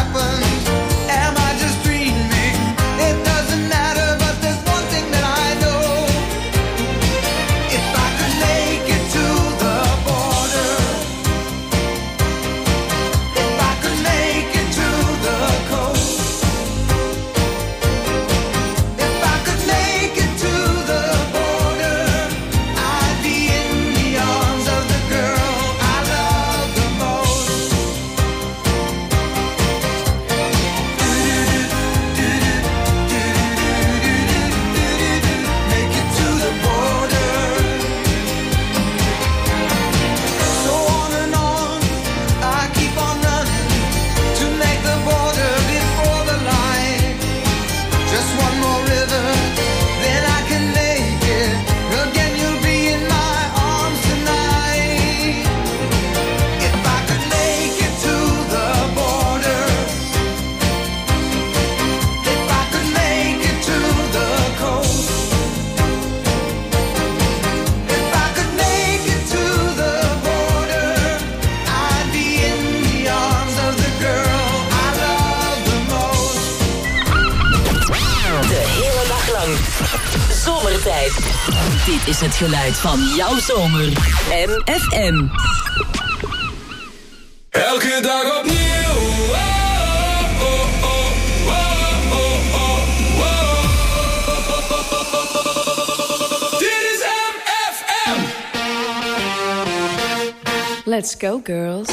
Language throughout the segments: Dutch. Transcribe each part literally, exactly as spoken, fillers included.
Zomertijd. Dit is het geluid van jouw zomer. M F M. Elke dag opnieuw. Oh, oh, oh, oh, oh, oh, oh. Dit is M F M. Let's go, girls.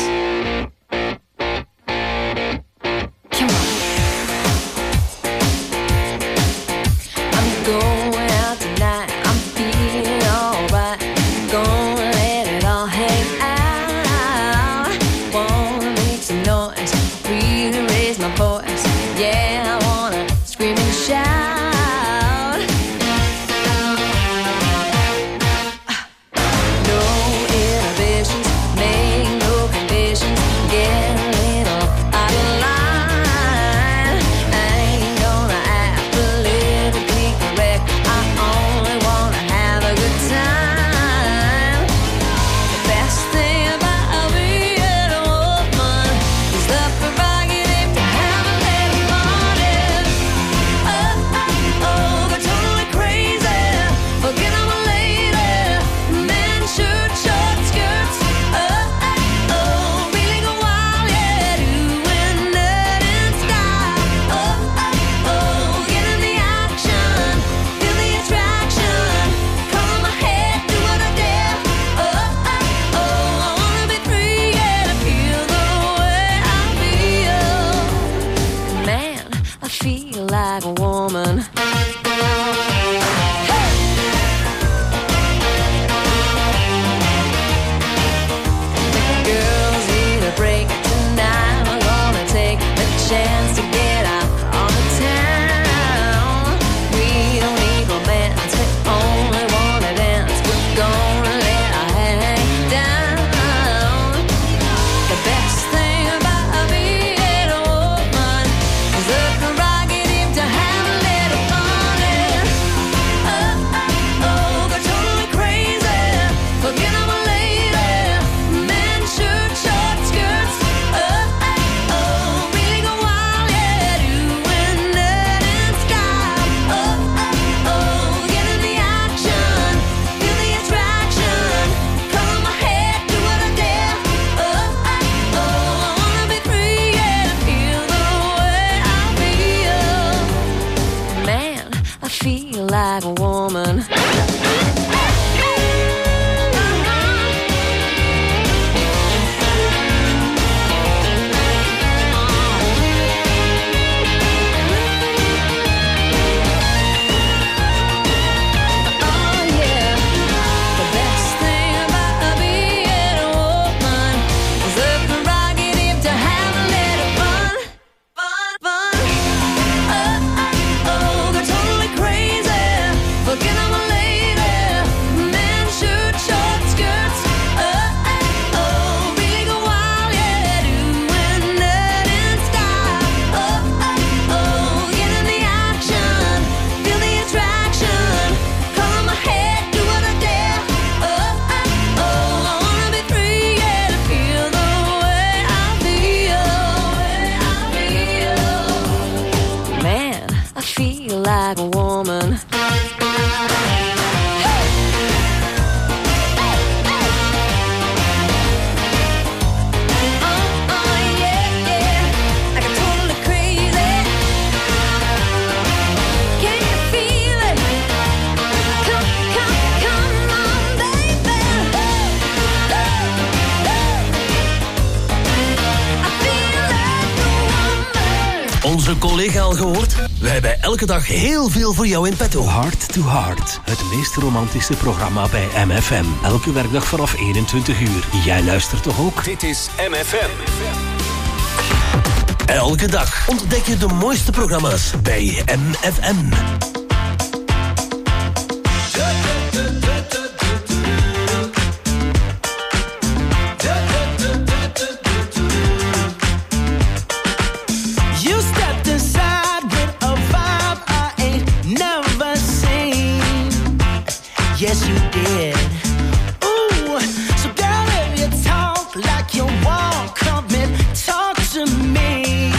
For like a woman. Onze collega al gehoord? We hebben elke dag heel veel voor jou in petto. Heart to Heart, het meest romantische programma bij M F M. Elke werkdag vanaf eenentwintig uur. Jij luistert toch ook? Dit is M F M. Elke dag ontdek je de mooiste programma's bij M F M. Yes, you did. Ooh, so girl, if you talk like you walk, come and talk to me.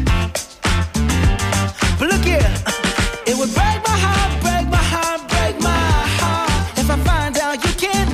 But look here, it would break my heart, break my heart, break my heart if I find out you can't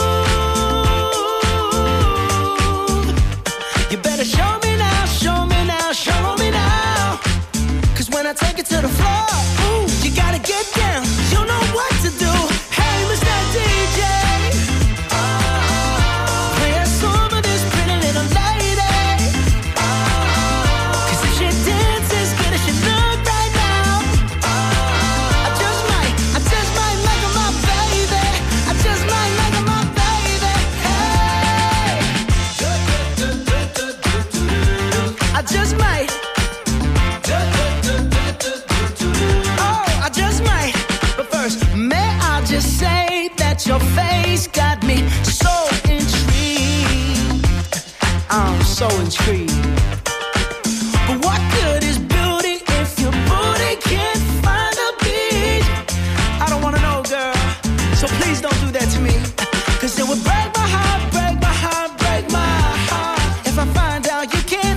move. You better show me now, show me now, show me now. 'Cause when I take it to the floor, ooh, you gotta get down. You know what to do. D J, oh, play a song for this pretty little lady. Oh, 'cause if she dances good as she look right now, oh, I just might, I just might make her my baby. I just might make her my baby. Hey, I just might. Oh, I just might. But first, may I just say that your face got me so intrigued. I'm so intrigued. But what good is beauty if your booty can't find a beat? I don't wanna know, girl, so please don't do that to me. 'Cause it would break my heart, break my heart, break my heart if I find out you can't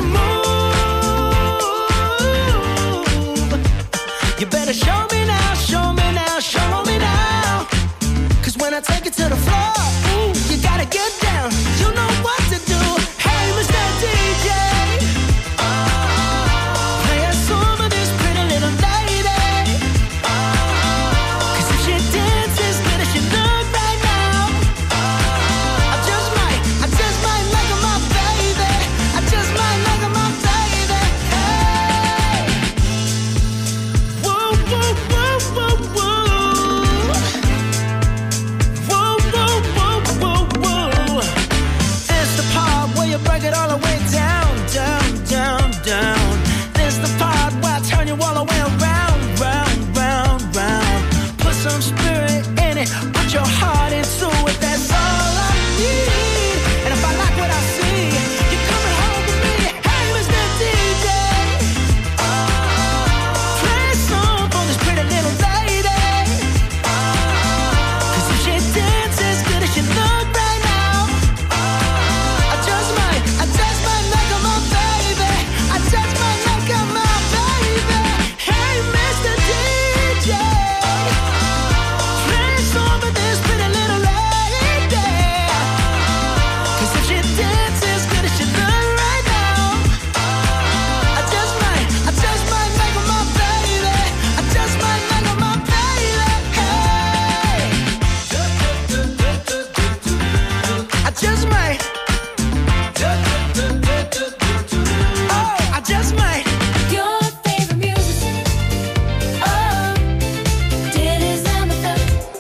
move. You better show me now, show me now, show me now. When I take it to the floor, ooh, you gotta get down. You know what to do. Hey, Mister D J, oh, play a song for this pretty little lady. Oh, 'cause if she dances good as she look right now, oh, I just might, I just might make her my baby. I just might make her my baby. Hey, woo, woo, woo, woo, woo. Break it all the way down, down, down, down. This the part where I turn you all the way around, round, round, round. Put some spirit in it, put your heart into it. That's all I need. And if I like what I see, you're coming home with me. Hey, Mister D J, oh, play a song for this pretty little lady. Oh, 'cause if she dances good as she look right now, oh, I just might. I just might make her my baby. I just might make her my baby. Hey, Mister D J, play a song for this pretty little lady. 'Cause if she dances good as she look right now, I just might, I just might make her my baby. I just might make her my baby. Hey, I just might. Oh, I just might. Your favorite music. Oh, dit is M F M.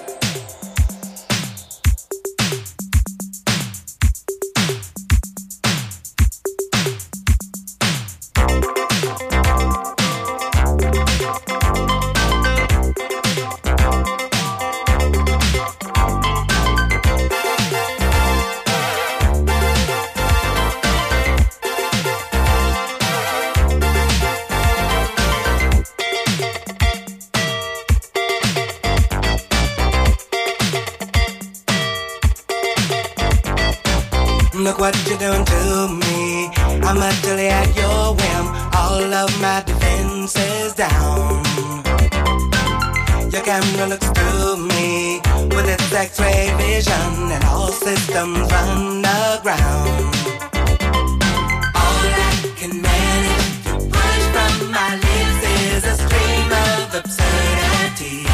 Look what you're doing to me. I'm utterly at your whim. All of my defenses down. camera looks through me with its X-ray vision, and all systems run aground. All I can manage to push from my lips is a stream of absurdity.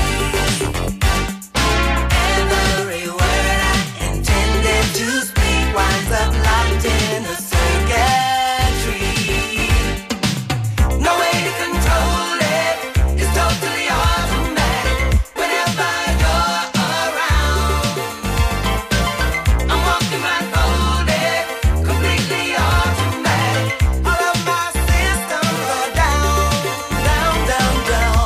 Every word I intended to speak winds up locked in a circuitry. No way to control it, it's totally automatic. Whenever you're around, I'm walking blindfolded, completely automatic. All of my systems are down, down, down, down.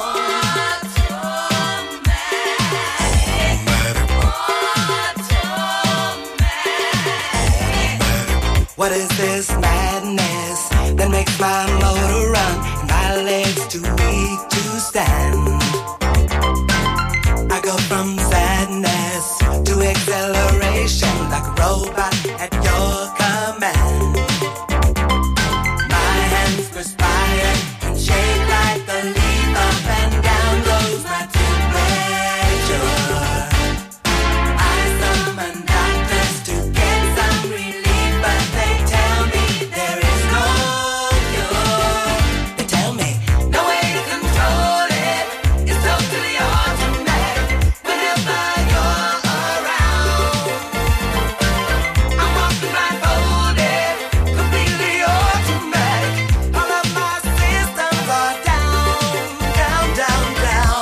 What is this madness that makes my motor run and my legs too weak to stand? I go from sadness to acceleration like a robot at your command. My hands perspire and shake like the leaf, up and down goes my temperature. I summon doctors to get some relief, but they tell me there is no cure. They tell me no way to control it, it's totally automatic. Whenever you're around, I'm walking blindfolded, completely automatic. All of my systems are down, down, down, down.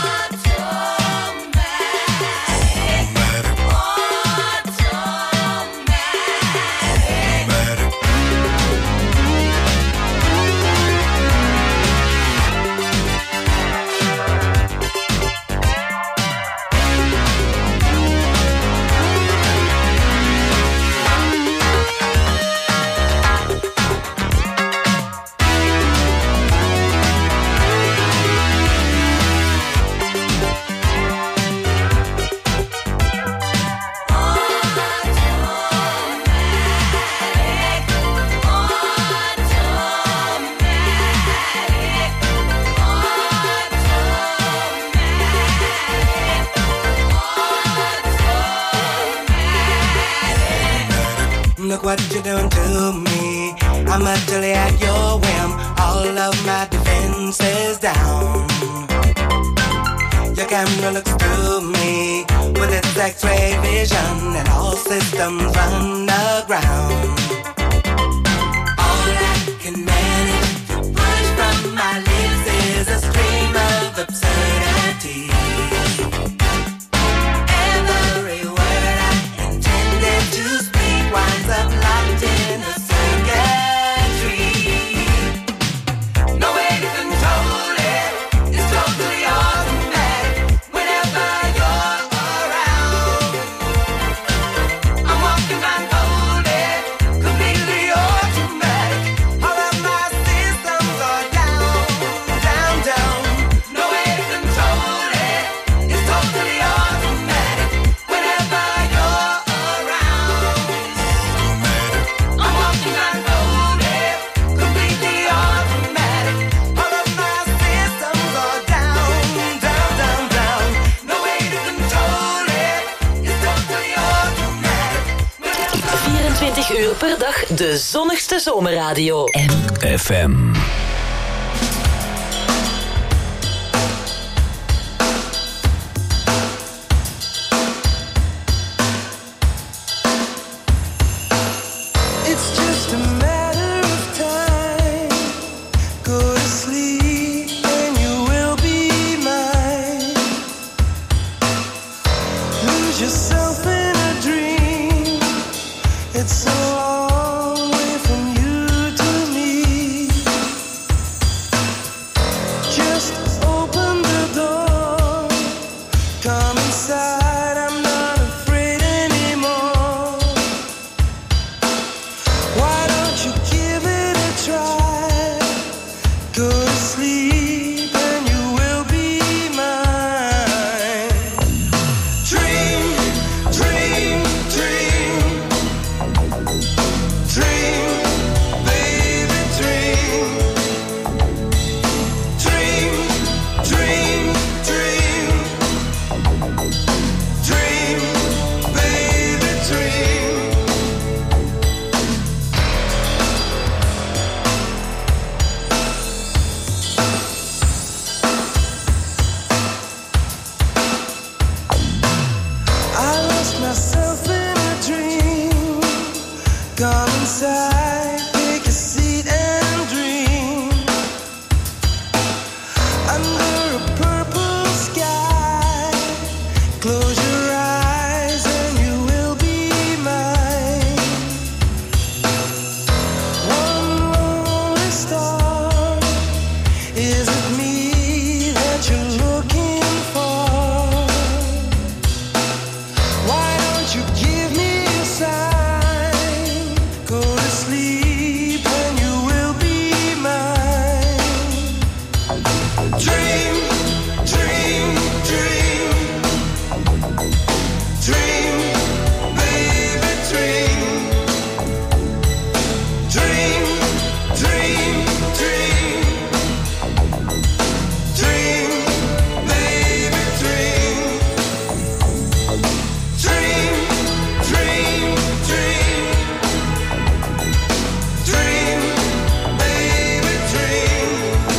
Look what you're doing to me. I'm utterly at your whim. All of my defenses down. Your camera looks through me with its X-ray vision, and all systems run aground. All I can manage to push from my lips is a stream of absurdity. Every word I intended to speak winds up locked in a circuitry. No way to control it, it's totally automatic. Whenever you're around, I'm walking blindfolded, completely automatic. All of my systems are down, down, down. No way to control it, it's totally automatic. Whenever you're around, I'm walking blindfolded, completely automatic. All of my systems are down, down, down, down. No way to control it, it's totally automatic. vierentwintig uur per dag de zonnigste zomerradio. M. F M. It's just a matter of time. Go to sleep and you will be mine. Lose yourself in a dream. It's a long way from you to me. Just open the door. Come inside, I'm not afraid anymore. Why don't you give it a try? Go to sleep and you will be mine. Dream, dream, dream. Dream, baby, dream. Dream, dream, dream. Is it me that you're looking for? Why don't you give me a sign? Go to sleep and you will be mine. Dream, dream, dream. Dream, baby, dream. Dream, dream, dream. Dream, baby, dream. Dream, dream, dream. Dream, baby, dream.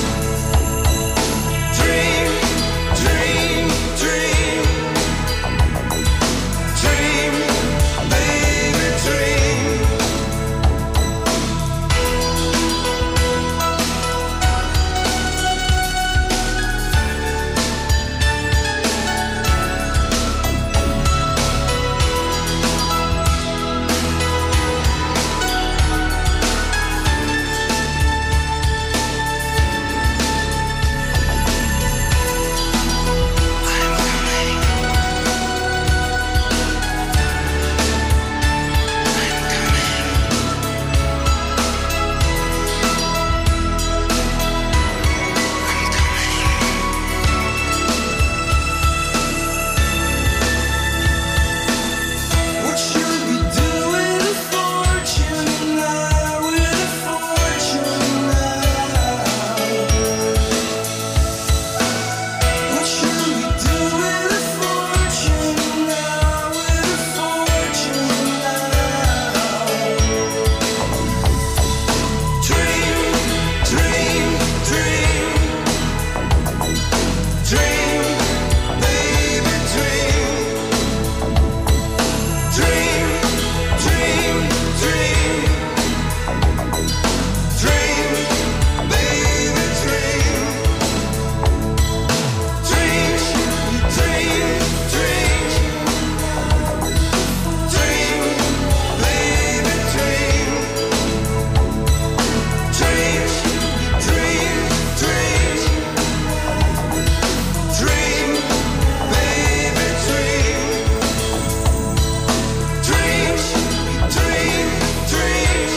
Dream, dream, dream. Dream, baby, dream. What should we do with a fortune now? With a fortune now? What should we do with a fortune now? With a fortune now? Dream, dream, dream. Dream, baby, dream. Dream, dream, dream. Dream, baby, dream. Dream, dream, dream. Dream, baby, dream. Dream, dream, dream. Dream, baby, dream. Dream, dream, dream.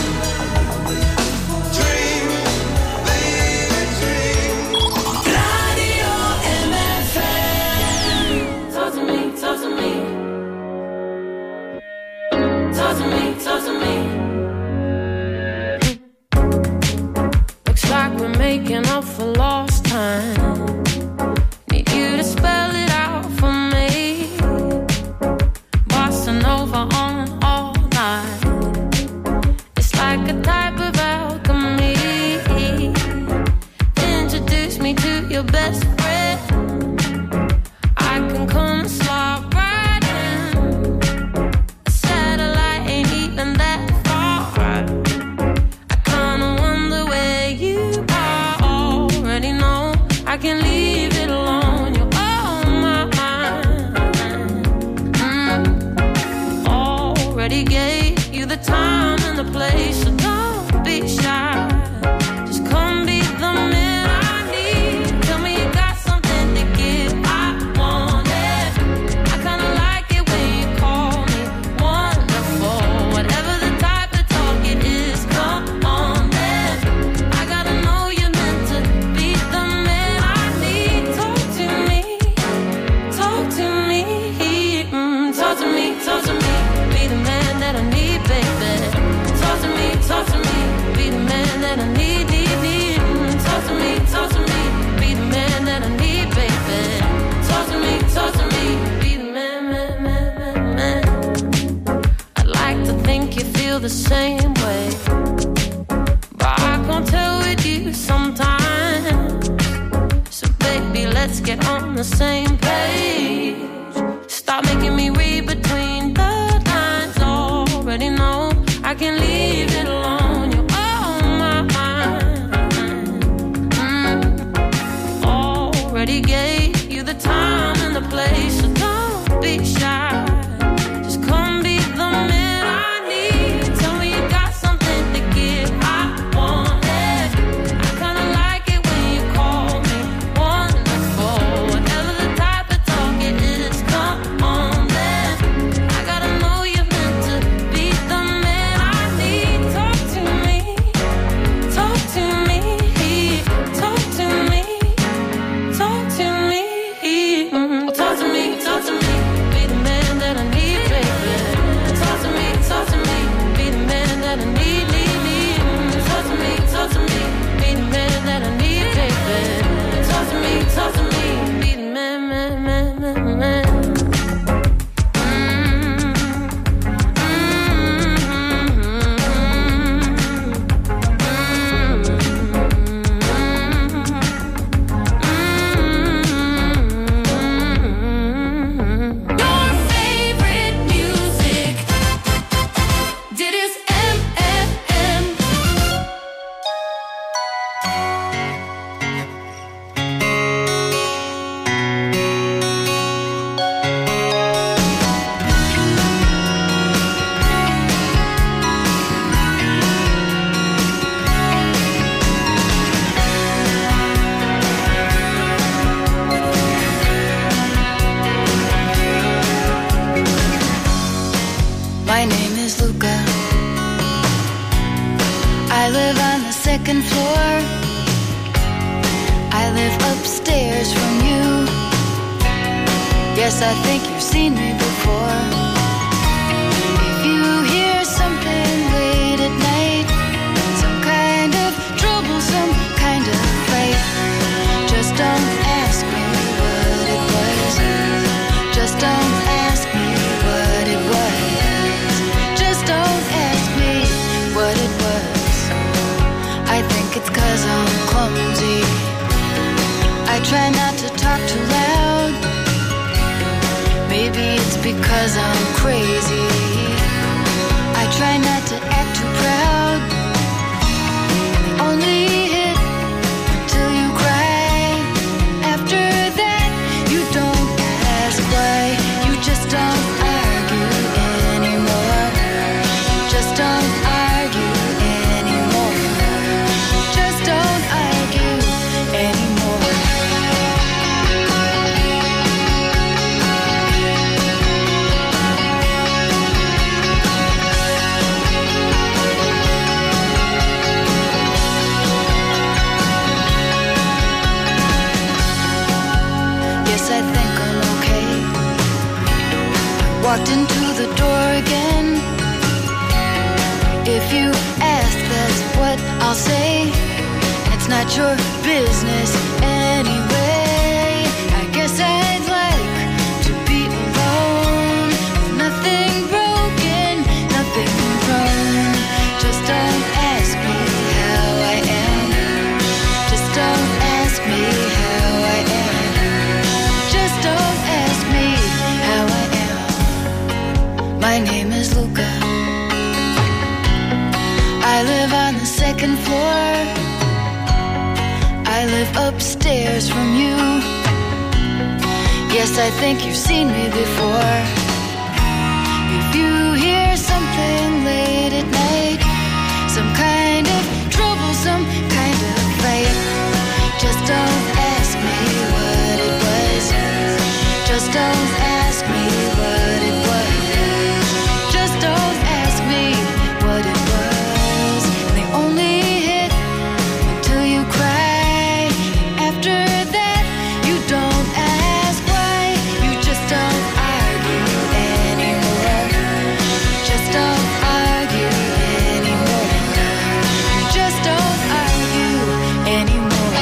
Dream, baby, dream. Radio M F M. Talk to me, talk to me. Talk to me, talk to me. Looks like we're making up for lost time. Need you to spell it out for me. Bossa Nova on all night. It's like a type of alchemy. Introduce me to your best friend. I can come and slide right in. A satellite ain't even that far. I kinda wonder where you are. Already know I can leave it alone. You're on my mind. Mm. Already gave you the time and the place, so don't be shy. Just come be the man I need. Tell me you got something to give. I want it. I kinda like it when you call me wonderful. Whatever the type of talk it is, come on then. I gotta know you're meant to be the man I need. Talk to me, talk to me, mm, talk to me, talk to me. Be the man that I need, baby. Talk to me, talk to me. Be the man that I need, need, need. Mm, talk to me, talk to me. Be the man that I need, baby. Talk to me, talk to me. Be the man, man, man, man, man. I'd like to think you feel the same way, but I can't tell with you sometimes. So baby, let's get on the same page. Stop making me read between the lines. Already know I can leave it alone. You're on my mind. Mm. Already gave you the time and the place, so don't be shy. Just come be the man I need. Tell me you got something to give. I want it. I kinda like it when you call Yes, I think you've seen me before. If you hear something late at night, some kind of trouble, some kind of fight, just don't ask me what it was. Just don't ask me what it was. Just don't ask me what it was. I think it's 'cause I'm clumsy. I try not to talk too loud. Maybe it's because I'm crazy. I try not to act too proud. Only hit till you cry. After that, you don't ask why. You just don't argue anymore. Just don't argue anymore. Just don't argue anymore. Walked into the door again. If you ask, that's what I'll say. It's not your business anyway. I guess I'd like to be alone. Nothing broken, nothing wrong. Just don't ask me how I am. Just don't ask me how I am. Just don't ask me how I am. My name is Luca. I live on the second floor. I live upstairs from you. Yes, I think you've seen me before. If you hear something late at night, some kind of trouble, some kind of fight, just don't ask me what it was. Just don't ask me what it was. Just don't ask me what it was. They only hit until you cry. After that, you don't ask why. You just don't argue anymore. Just don't argue anymore. Just don't argue anymore.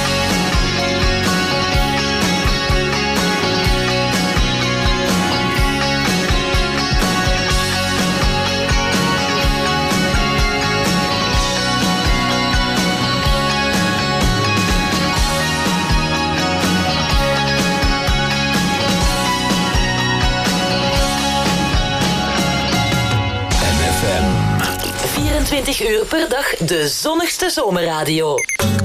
vierentwintig uur per dag de zonnigste zomerradio.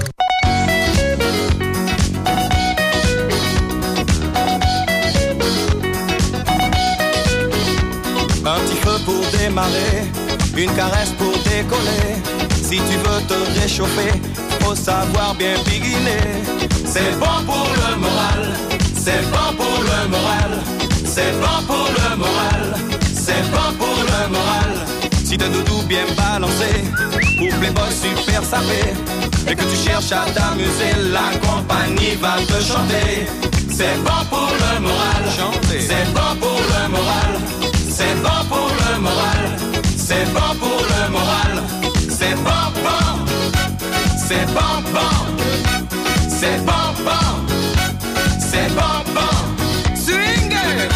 Un petit feu pour démarrer, une caresse pour décoller. Si tu veux te réchauffer, faut savoir bien piguiner. C'est bon pour le moral, c'est bon pour le moral, c'est bon pour le moral, c'est bon pour le moral. Si t'as doudou bien balancé, pour Playboy super sapé, et que tu cherches à t'amuser, la compagnie va te chanter. C'est bon pour le moral, chanter. C'est bon pour le moral, c'est bon pour le moral, c'est bon pour le moral, c'est bon bon, c'est bon bon, c'est bon bon, c'est bon bon. Swing it.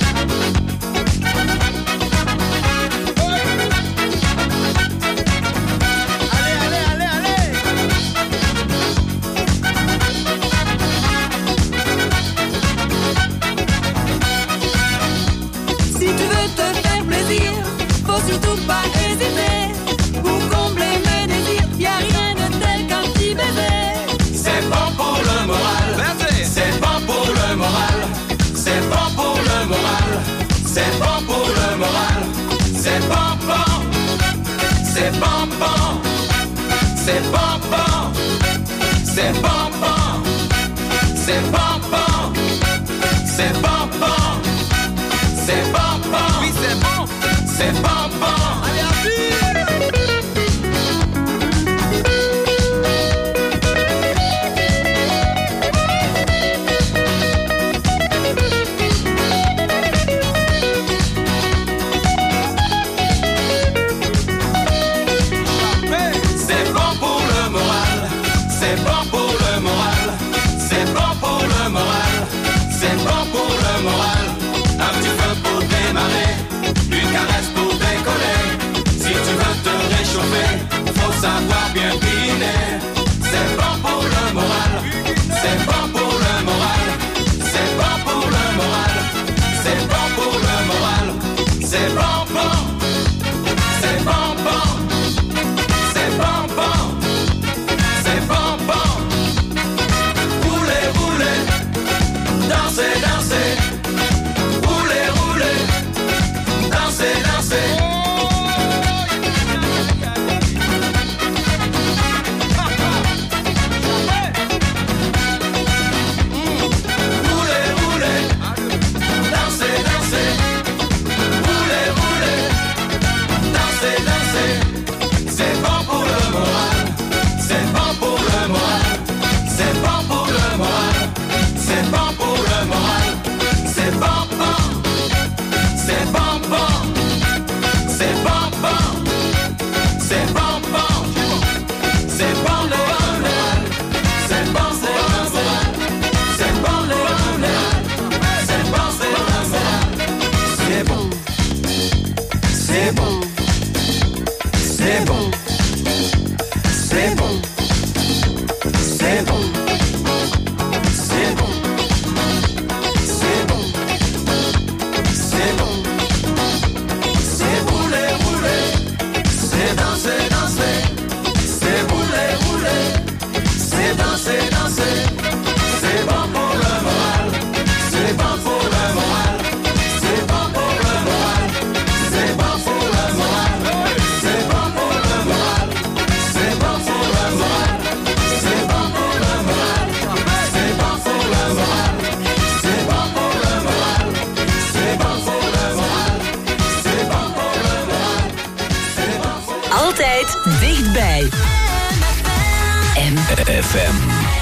Surtout pas hésiter pour combler mes désirs. Y'a rien de tel qu'un petit bébé. C'est bon pour le moral. C'est bon pour le moral. C'est bon pour le moral. C'est bon pour le moral. C'est bon bon. C'est bon bon. C'est bon bon. C'est bon bon. C'est bon bon. C'est bon bon. C'est bon bon. Oui, c'est bon. C'est bon bon. Allez, à danser, danser, danser. C'est bon pour le moral, c'est bon pour le moral, c'est bon pour le moral, c'est bon pour le moral, c'est bon pour le moral, c'est bon pour le moral, c'est bon pour le moral, c'est bon pour le moral, c'est bon pour le moral, c'est bon pour le moral, c'est bon pour le moral, c'est bon pour le moral. Altijd dichtbij. M F M.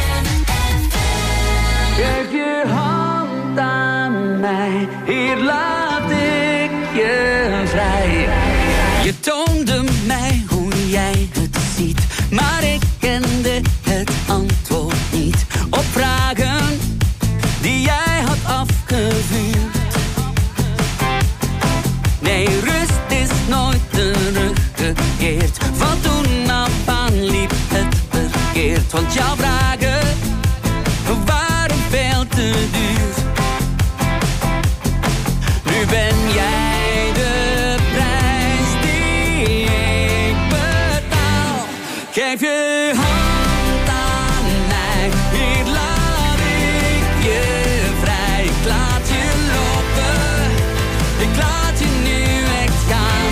Geef je hand aan mij, hier laat ik je vrij. Je toonde mij hoe jij het ziet, maar ik kende het antwoord niet op vragen die jij had afgevuurd. Nee, rust is nooit teruggekeerd, van toen af aan liep het verkeerd, want jouw vragen waren veel te duur. Nu ben jij de prijs die ik betaal. Geef je hand aan mij, hier laat ik je vrij. Ik laat je lopen, ik laat je nu echt gaan.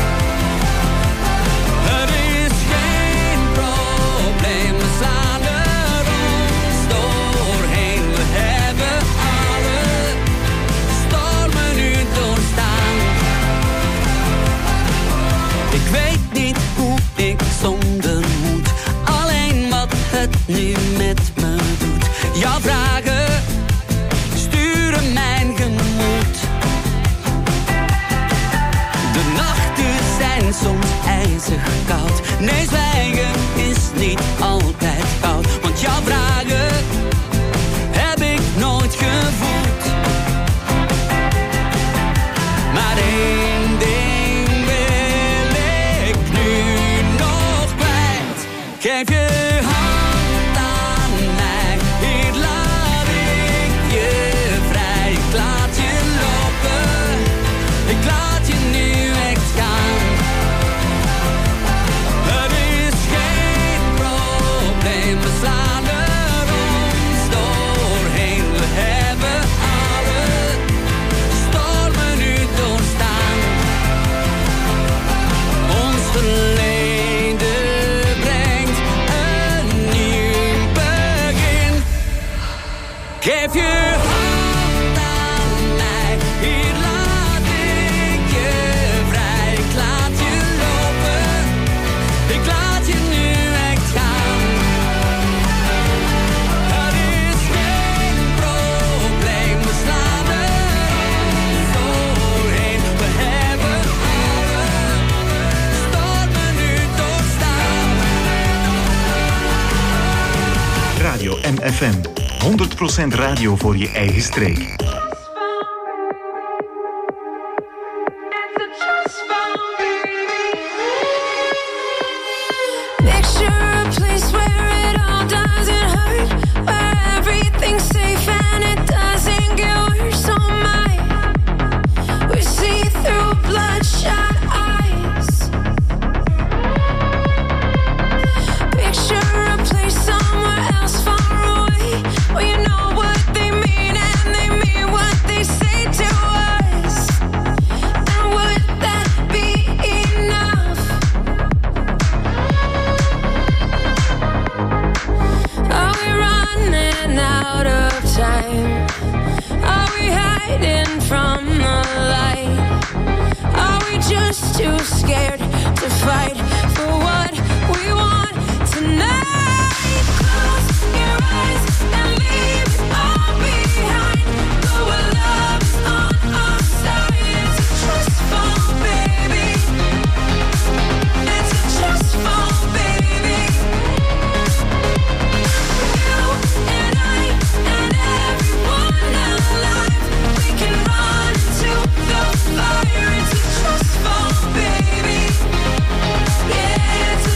Het is geen probleem, we slaan er ons doorheen. We hebben alle stormen nu doorstaan. Ik weet niet hoe ik zonder moet, alleen wat het nu met me doet. Jouw vragen sturen mijn gemoed. De nachten zijn soms ijzig koud. Nee, zwijgen is niet altijd koud, want jouw vragen heb ik nooit gevoeld. Maar één ding wil ik nu nog kwijt. Geef je hand aan mij, hier laat ik je vrij. Ik laat je lopen, ik laat je nu echt gaan. Het is geen probleem, we slaan er ons doorheen. We hebben alle stormen nu doorstaan. Ons verleden brengt een nieuw begin. Geef je hand aan mij, hier laat ik je vrij. Ik laat je lopen, ik laat je nu echt gaan. Het is geen probleem, we slaan er ons doorheen. We hebben alle stormen nu doorstaan. Radio M F M. honderd procent radio voor je eigen streek. Picture a place where it all doesn't hurt, where everything's safe and it doesn't get worse. Oh my, we see through bloodshot eyes. Picture a place somewhere else far away, where you know what they mean and they mean what they say to us. And would that be enough? Are we running out of time? Are we hiding from the light? Are we just too scared to fight for what we want tonight? Close your eyes and leave it all behind. Go where love is on our side. It's a trust fall, baby. It's a trust fall, baby. You and I and everyone alive, we can run into the fire. It's a trust fall, baby. Yeah, it's a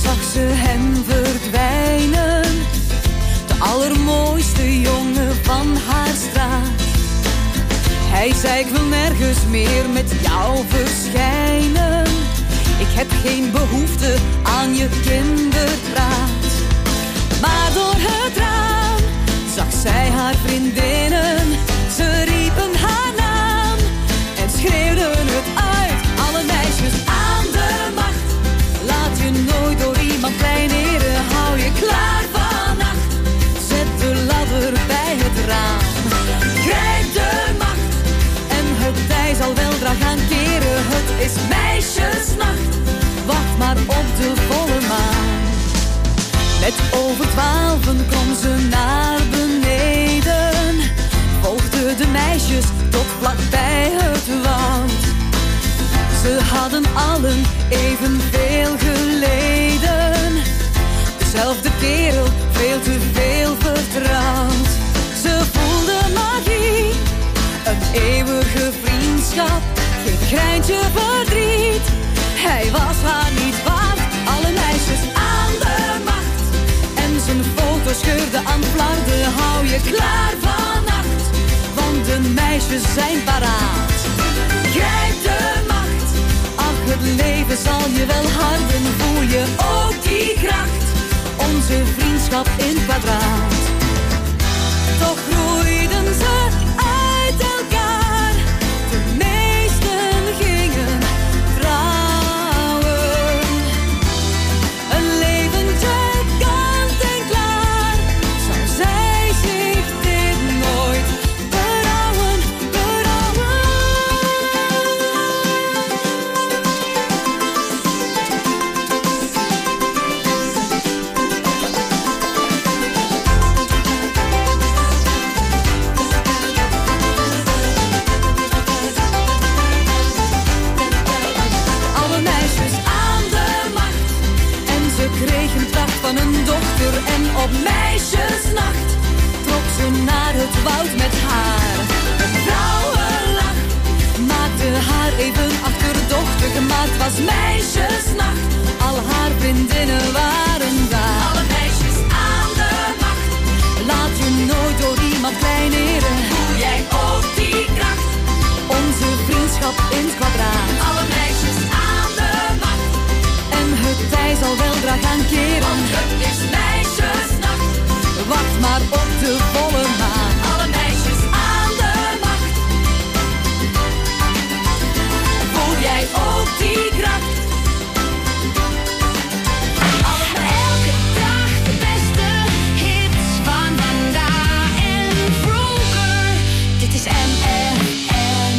zag ze hem verdwijnen. De allermooiste jongen van haar straat. Hij zei ik wil nergens meer met jou verschijnen. Ik heb geen behoefte aan je kinderpraat. Maar door het raam zag zij haar vriendinnen. Ze riepen haar naam en schreeuwden het uit. Alle meisjes aan de macht. Laat je nooit door iemand kleineren. Hou je klaar vannacht. Zet de ladder bij het raam. Grijp de macht en het tij zal weldra gaan keren. Het is meisjesnacht. Wacht maar op de volle maan. Net over twaalfen kwam ze naar beneden. Volgde de meisjes tot vlak bij het wand. Ze hadden allen evenveel geleden. Dezelfde kerel, veel te veel vertrouwd. Ze voelde magie, een eeuwige vriendschap. Geen greintje verdriet, hij was haar niet waard. Alle meisjes aan de macht. En zijn foto scheurde aan flarden. Hou je klaar vannacht, want de meisjes zijn paraat. Grijp de macht, ach het leven zal je wel harden. Voel je ook die kracht, onze vriendschap in kwadraat. Toch groeiden ze uit elkaar, de meesten gingen trouwen. Een leventje kant en klaar, zou zij zich dit nooit berouwen, berouwen. Alle meisjes aan de macht en ze kregen kracht van een dochter. En op meisjesnacht trok ze naar het woud met haar. Een vrouwenlach maakte haar even achterdochtig, maar het was meisjesnacht. Al haar vriendinnen waren daar. Alle meisjes aan de macht. Laat je nooit door iemand kleineren. Voel jij ook die kracht, onze vriendschap in het kwadraat. Alle meisjes aan de macht. En het tij zal weldra gaan keren. Want het is meisjesnacht. Wacht maar op de volle maan. Alle meisjes aan de macht. Voel jij ook die kracht? Elke dag de beste hits van vandaag en vroeger. Dit is M F M.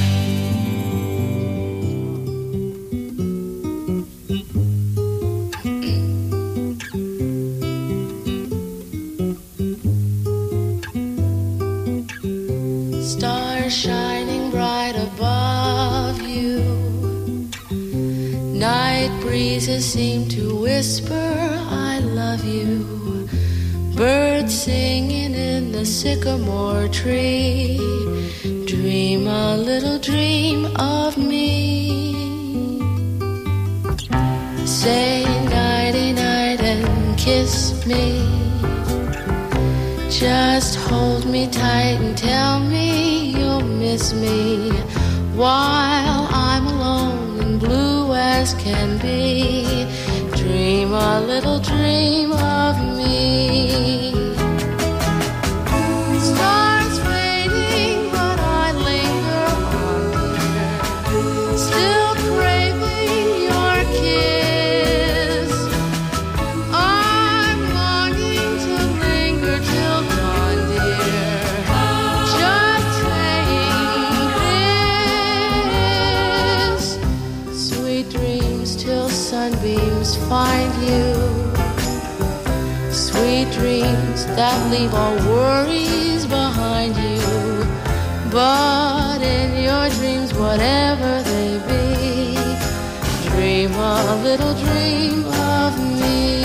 Stars shining bright above you. Night breezes seem to whisper, I love you. Birds singing in the sycamore tree. Dream a little dream of me. Say nighty night and kiss me. Just hold me tight and tell me you'll miss me while I'm alone and blue as can be. Dream a little dream of me. Stars fading, but I linger on, dear. Still craving your kiss. I'm longing to linger till dawn, dear. Just saying this. Sweet dreams till sunbeams find you. Sweet dreams that leave all worries behind you. But in your dreams, whatever they be, dream a little dream of me.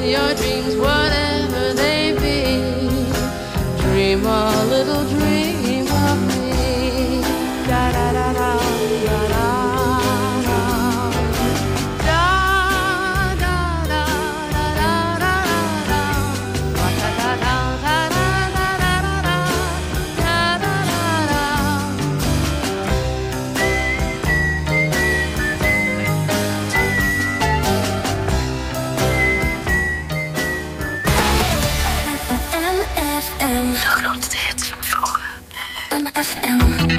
your dreams, whatever they be. Dream a little dream of me. Da da da da da da. F M.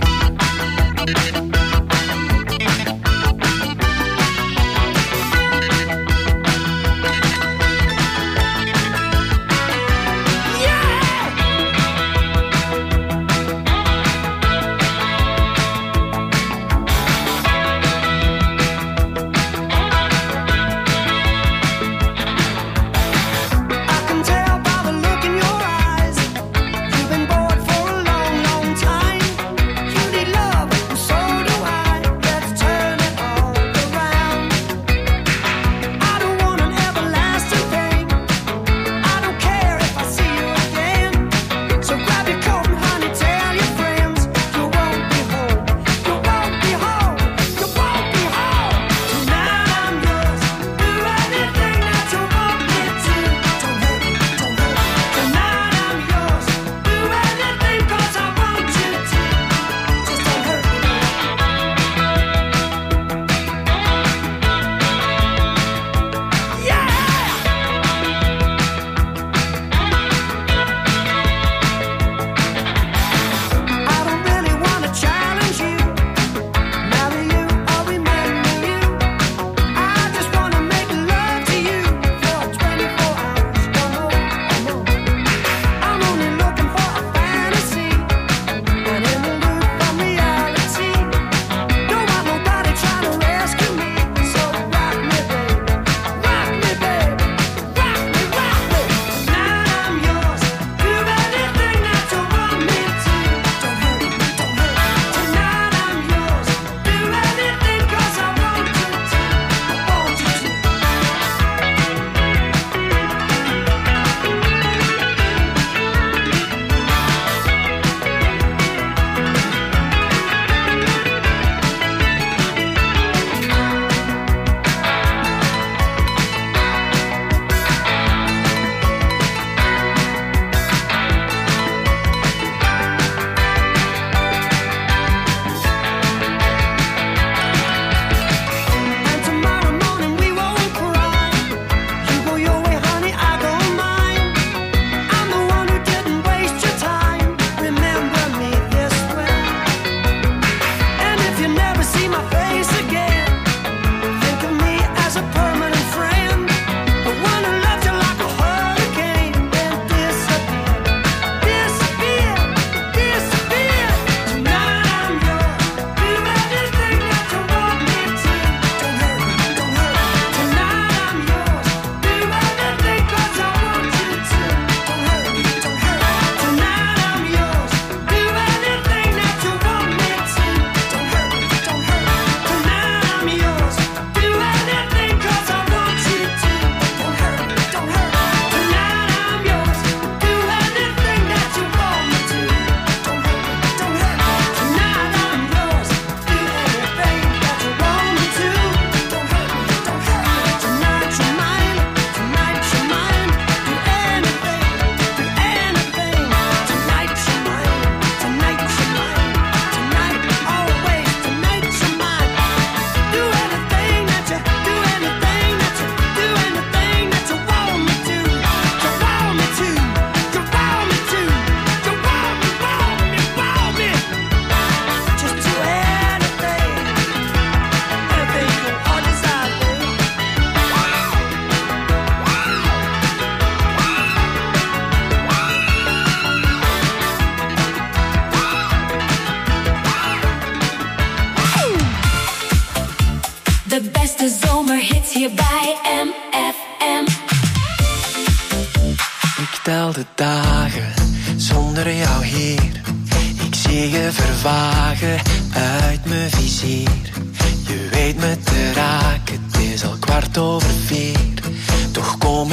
tel de dagen zonder jou hier. Ik zie je vervagen uit mijn vizier. Je weet me te raken, het is al kwart over vier. Toch kom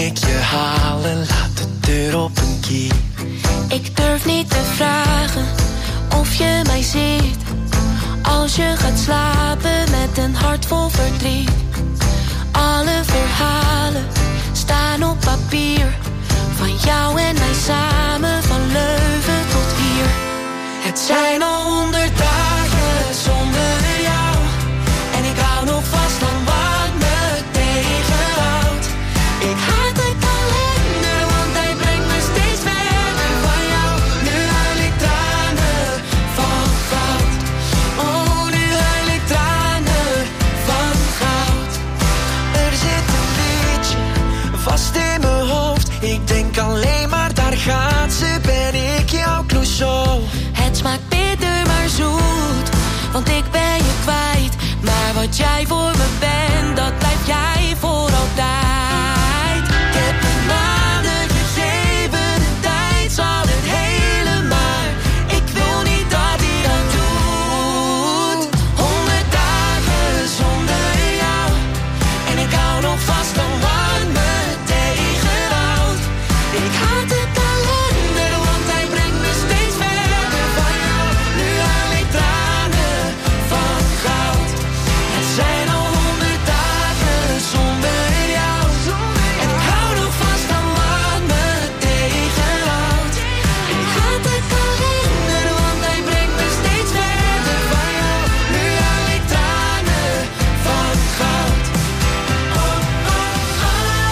ik je halen, laat de deur op een kier. Ik durf niet te vragen of je mij ziet, als je gaat slapen met een hart vol verdriet. Alle verhalen staan op papier, van jou en mij samen, van Leuven tot hier. Het zijn al honderd dagen zonder jou, en ik hou nog vast aan wat me tegenhoudt. Ik haat de kalender, want hij brengt me steeds verder van jou. Nu huil ik tranen van goud. Oh, nu huil ik tranen van goud. Er zit een liedje vast in mijn hoofd. Ik denk alleen maar, daar gaat ze, ben ik jouw Clouseau. Het smaakt bitter maar zoet, want ik ben je kwijt. Maar wat jij voor me bent, dat blijf jij voor altijd. Ik heb een maanden gegeven, de tijd zal het hele, maar ik wil niet dat hij dat doet. Honderd dagen zonder jou, en ik hou nog vast aan wat me tegenhoudt. Ik haat de kalender, want hij brengt me steeds verder van jou. Nu huil ik tranen van goud. Het zijn al honderd dagen zonder jou, en ik hou nog vast aan wat me tegenhoudt. Ik haat de kalender, want hij brengt me steeds verder van jou. Nu huil ik tranen van goud. Oh, oh, oh.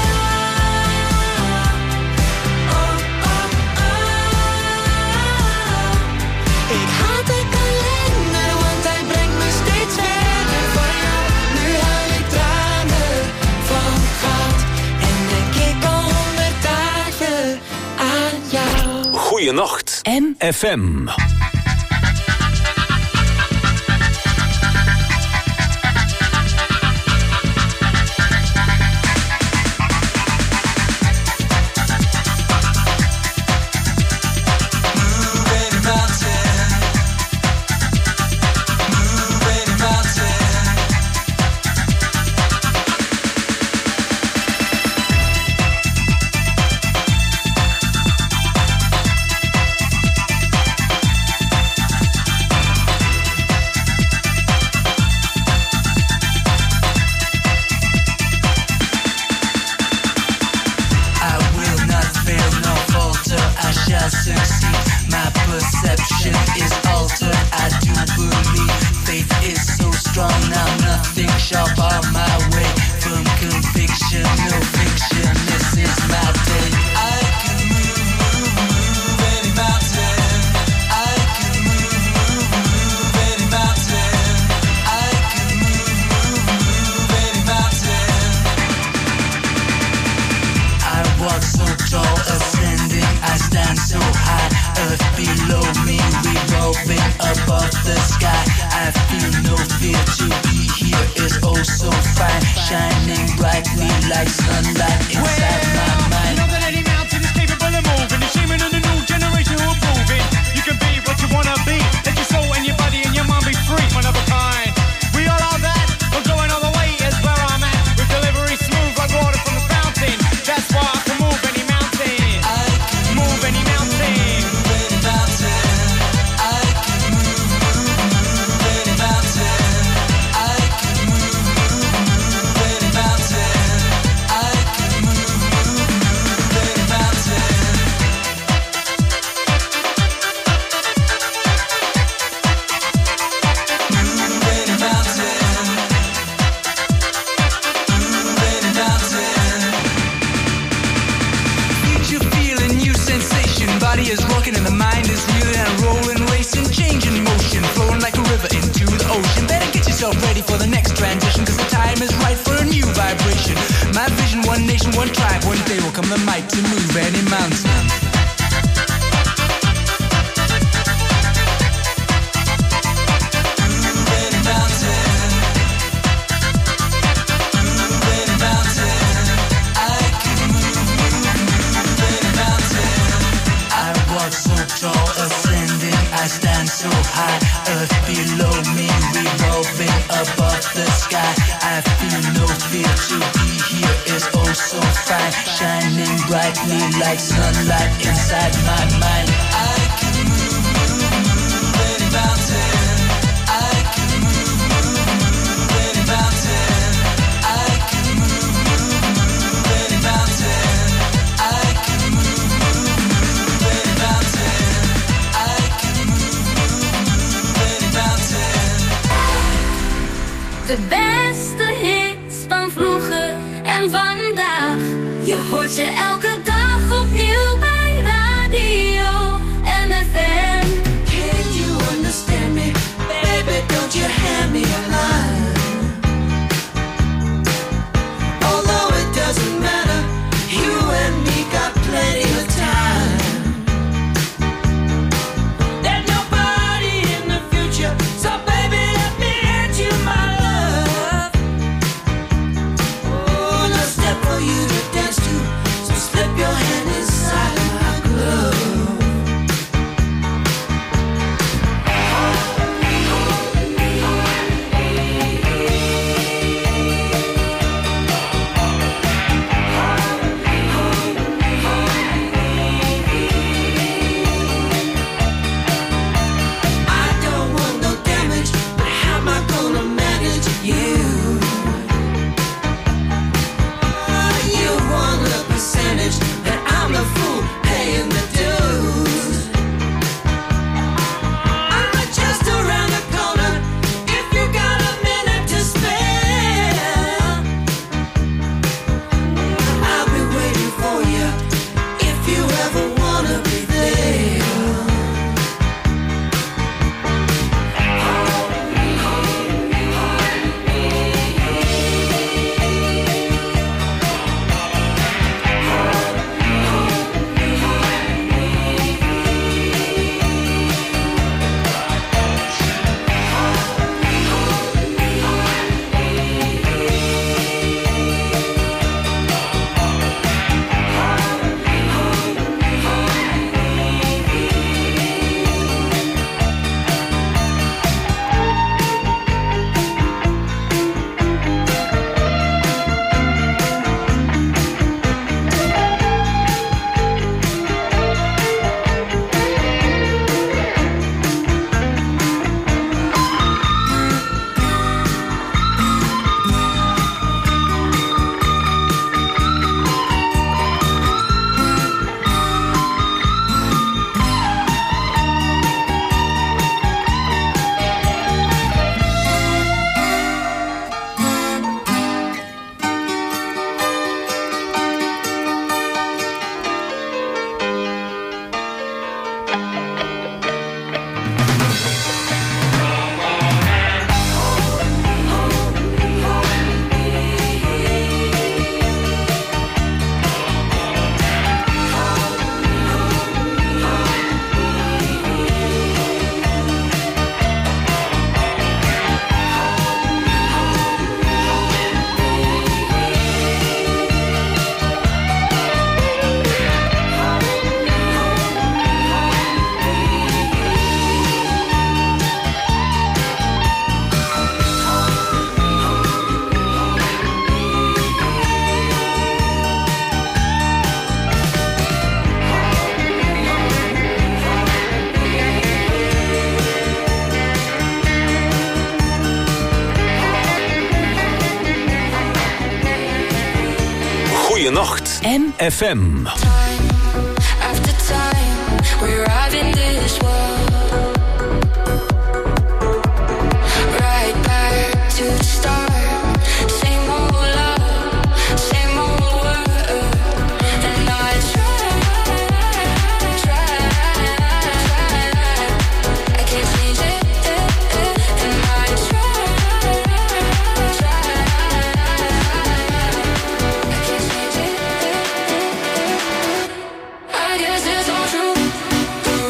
Ik haat de kalender, want hij brengt me steeds verder van jou. Nu huil ik tranen van goud, en denk ik al honderd dagen aan jou. Goeienacht. M F M. I will not fail, no falter, I shall succeed. My perception is altered, I do believe. Faith is so strong, now nothing shall bar my way. From conviction, no fiction, this is my day. I can move, move, move any mountain. I can move, move, move any mountain. I can move, move, move any mountain. I walk so tall, ascending, I stand so high. Earth below me, revolving above the sky. I feel no fear, to be here is oh so fine. Shining brightly like sunlight inside my mind. You know that any mountain is capable of moving. It's shaming in the new generation who are proving you can be what you wanna be. Let your soul and your body and your mind be free. One of a kind. We all are that. We're going all the way is where I'm at. With delivery smooth like water from a fountain. That's why I can move any mountain. I can Move any mountain. move any mountain. I can move, move, move any mountain. I can move, move, move any mountain. I can move, move, move any mountain. Move any mountain. Move any mountain. Future feeling, new sensation. Body is rocking and the mind is reeling and rolling, racing, changing motion, flowing like a river into the ocean. Better get yourself ready for the next transition, cause the time is right for a new vibration. My vision, one nation, one tribe. One day will come the might to move any mountain. Move any mountain. Move any mountain. I can move, move, move any mountain. I walk so tall, ascending, I stand so high. Earth below me, revolving above the sky. sky. I feel no fear to be here is oh so fine, shining brightly like sunlight inside my mind. I can move, move, move any mountain. I can move, move, move any mountain. I can move, move, move any mountain. I can move, move, move any mountain. I can move, move, move any mountain. De beste hits van vroeger en vandaag. Je hoort ze elke dag opnieuw bij radio M F M. Can you understand me? Baby, don't you hand me a line. Although it doesn't matter, you and me got plenty of time. There's nobody in the future, so baby, let me hand you my love. Oh, no step for you to dance to, so slip your hand inside my glove. I don't want no damage, but how am I gonna manage you? Uh, you want a percentage, and I'm the fool paying the dues. I'm just around the corner if you got a minute to spare. I'll be waiting for you if you ever wanna be there. Goeienacht M F M. After time, we arrive in this world. Right back to the start. Same old love, same old world. And I try, try, try. I can't change it. And I try, try. I can't change it. I guess it's all true.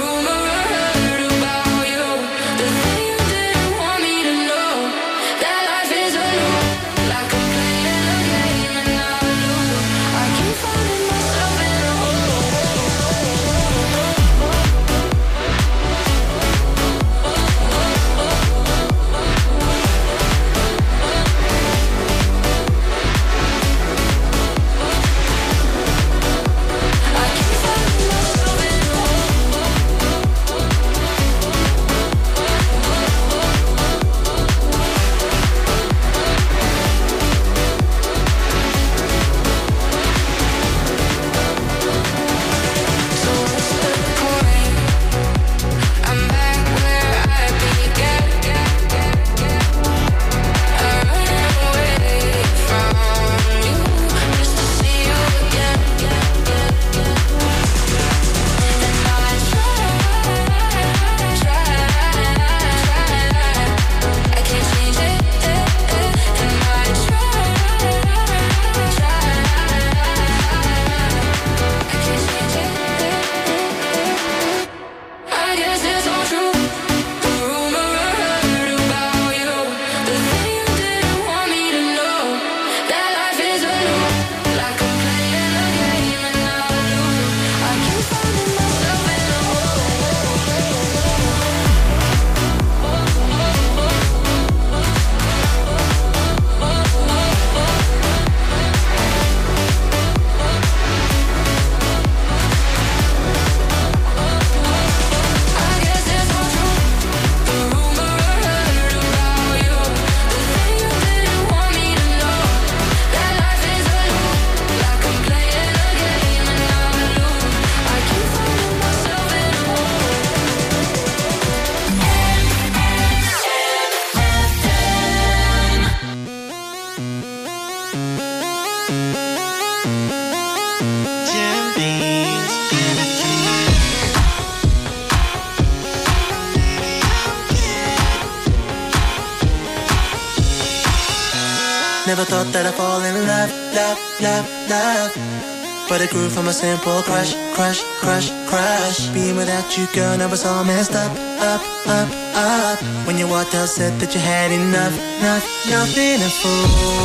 Never thought that I'd fall in love, love, love, love. But it grew from a simple crush, crush, crush, crush. Being without you, girl, now it's all messed up, up, up, up. When you walked out, said that you had enough, enough, nothing to fool.